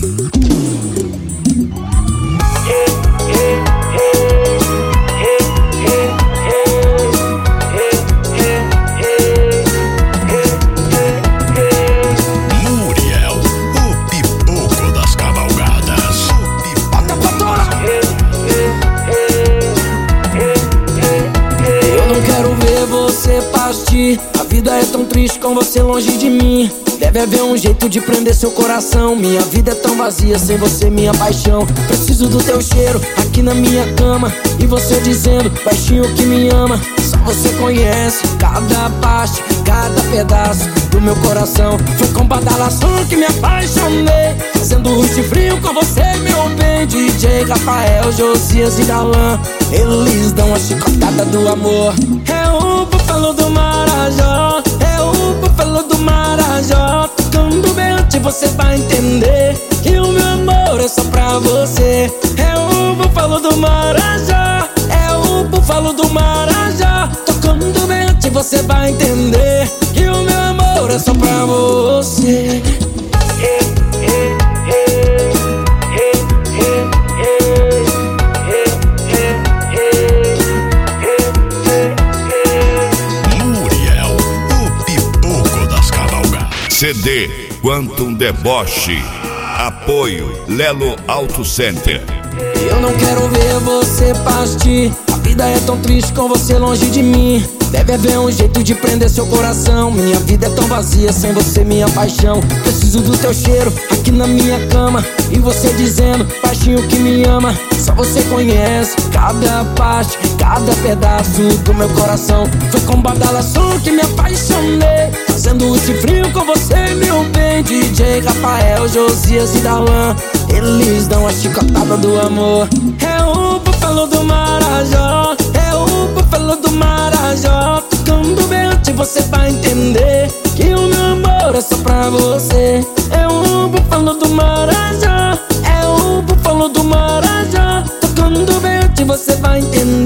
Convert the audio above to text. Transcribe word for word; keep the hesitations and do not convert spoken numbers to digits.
A vida é tão triste com você longe de mim. Deve haver um jeito de prender seu coração. Minha vida é tão vazia sem você, minha paixão. Preciso do teu cheiro aqui na minha cama. E você dizendo baixinho que me ama. Só você conhece cada parte, cada pedaço do meu coração. Foi com badalação que me apaixonei, fazendo rush frio com você, meu bem. D J Rafael, Josias e Darlan, eles dão a chicotada do amor. É o búfalo do Marajó, é o búfalo do Marajó. Tocando bem, você vai entender que o meu amor é só pra você. É o búfalo do Marajó, é o búfalo do Marajó. Tocando bem, você vai entender que o meu amor é só pra você. C D Quantum Deboche. Apoio Lelo Auto Center. Eu não quero ver você partir. A vida é tão triste com você longe de mim. Deve haver um jeito de prender seu coração. Minha vida é tão vazia sem você, minha paixão. Preciso do teu cheiro aqui na minha cama. E você dizendo baixinho que me ama. Só você conhece cada parte, cada pedaço do meu coração. Foi com badalação que me apaixonei, fazendo o frio com você, meu bem. D J Rafael, Josias e Darlan, eles dão a chicotada do amor. É o búfalo do Marajó, é o búfalo do Marajó. Tocando bem, você vai entender que o meu amor é só pra você. É o búfalo do Marajó, é o búfalo do Marajó. Tocando bem, você vai entender